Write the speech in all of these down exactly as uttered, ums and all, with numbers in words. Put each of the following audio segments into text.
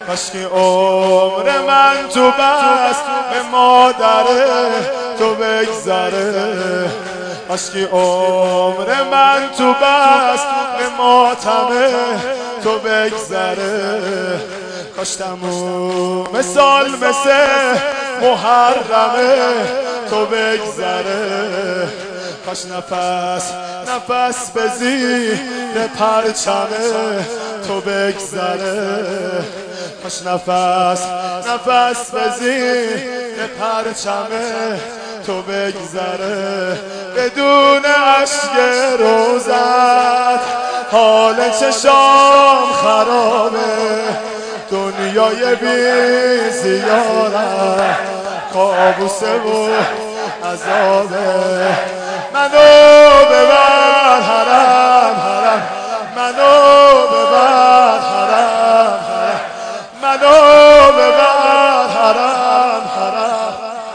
کاشکی عمر من تو بس به مادر تو بگذره، کاشکی عمر من تو بس به ماتم تو بگذره، کاش تموم سال مثل محرمه تو بگذره، کاش نفس نفس به زیر پرچمه تو بگذره، کاش نفس نفس به زیر پرچمه تو بگذره، بدون اشک روزت حال چشام خرابه، دنیای بی زیارت کابوسه و عذابه، منو ببر حرم حرم، منو ببر حرم حرم، منو ببر حرم حرم،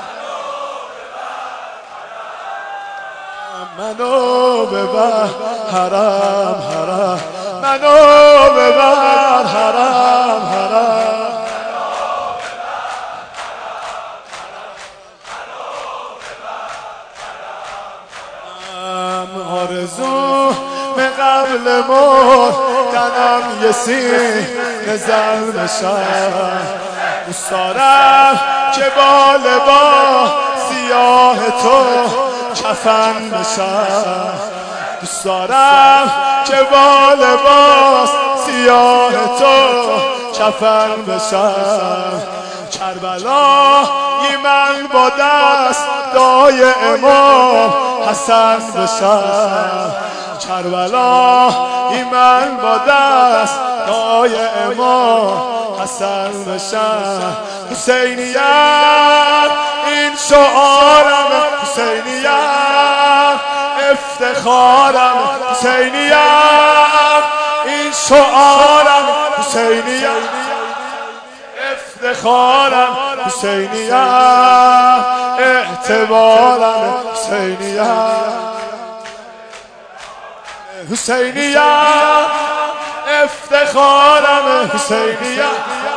منو ببر حرم حرم، منو ببر حرم حرم. آرزو به قبل مردنم یه سینه زن بشم، دوست دارم که با لباس سیاه تو کفن بشم، دوست دارم که با لباس سیاه تو کفن بشم، کربلایی من با دست دای امام حسن بشم، کربلایی من با دست دای امام حسن بشم، حسینیت این شعارم، حسینیت افتخارم، حسینیت این شعارم، حسینیت افتخارم، حسینیت اعتبارم، حسینیت حسینیت افتخارم، حسینیت